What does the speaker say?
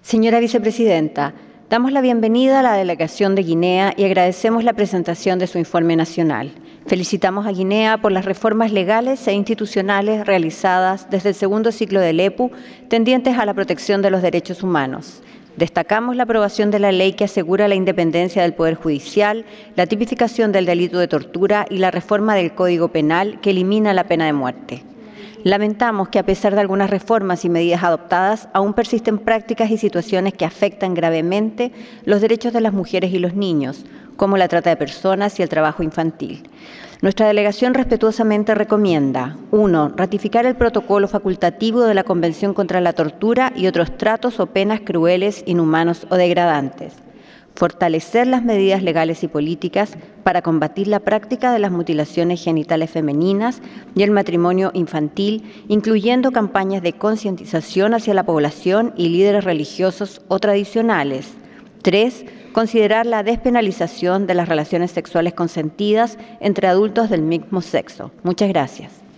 Señora Vicepresidenta, damos la bienvenida a la delegación de Guinea y agradecemos la presentación de su informe nacional. Felicitamos a Guinea por las reformas legales e institucionales realizadas desde el segundo ciclo del EPU tendientes a la protección de los derechos humanos. Destacamos la aprobación de la ley que asegura la independencia del Poder Judicial, la tipificación del delito de tortura y la reforma del Código Penal que elimina la pena de muerte. Lamentamos que a pesar de algunas reformas y medidas adoptadas, aún persisten prácticas y situaciones que afectan gravemente los derechos de las mujeres y los niños, como la trata de personas y el trabajo infantil. Nuestra delegación respetuosamente recomienda: 1. Ratificar el protocolo facultativo de la Convención contra la Tortura y otros tratos o penas crueles, inhumanos o degradantes. Fortalecer las medidas legales y políticas para combatir la práctica de las mutilaciones genitales femeninas y el matrimonio infantil, incluyendo campañas de concientización hacia la población y líderes religiosos o tradicionales. 3. Considerar la despenalización de las relaciones sexuales consentidas entre adultos del mismo sexo. Muchas gracias.